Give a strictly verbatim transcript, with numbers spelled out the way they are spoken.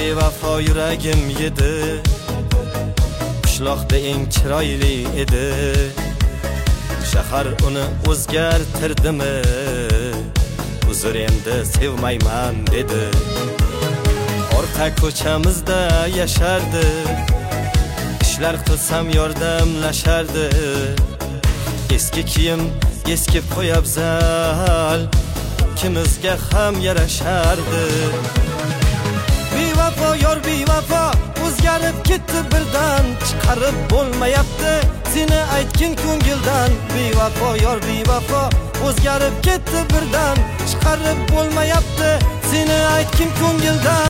bevafo yuragim yedi, qishloqda eng chiroyli edi. Shahar uni o'zgartirdimi, uzr endi sevmayman dedi. Orqa ko'chamizda yashardi, ishlar qilsam yordamlashardi. Eski kiyim eski qo'yabzal, ikimizga ham yarashardi. Bevafo yor bevafo, o'zgarib ketdi birdan, chiqarib bo'lmayapti seni aytgin ko'ngildan. Bevafo yor bevafo, o'zgarib ketdi birdan, chiqarib bo'lmayapti seni aytgin ko'ngildan.